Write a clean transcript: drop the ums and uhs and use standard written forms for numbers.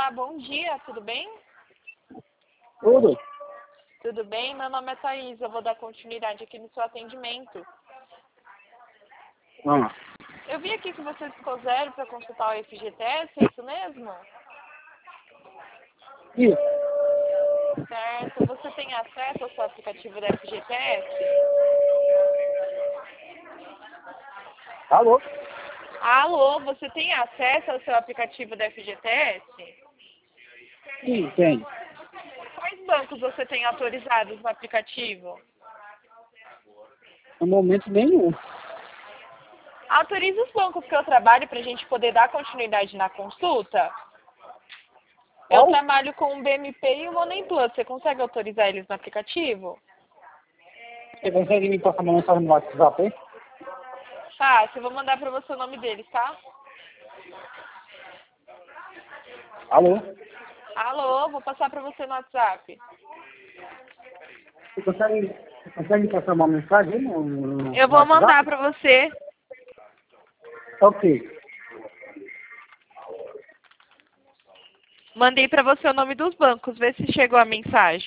Olá, bom dia, tudo bem? Tudo? Tudo bem? Meu nome é Thaís, eu vou dar continuidade aqui no seu atendimento. Ah, Eu vi aqui que você ficou zero para consultar o FGTS, é isso mesmo? isso. Certo. Você tem acesso ao seu aplicativo da FGTS? Alô? Alô, você tem acesso ao seu aplicativo da FGTS? Sim, tem. Quais bancos você tem autorizados no aplicativo? No momento nenhum. Autorize os bancos que eu trabalho para a gente poder dar continuidade na consulta. Eu Qual? trabalho com o BMP e o Money Plus. Você consegue autorizar eles no aplicativo? Você consegue me passar uma mensagem no WhatsApp, hein? Tá, eu vou mandar para você o nome deles, tá? Alô? Alô, vou passar para você no WhatsApp. Você consegue me passar uma mensagem aí no Eu vou WhatsApp? mandar para você. Ok. Mandei para você o nome dos bancos. Vê se chegou a mensagem.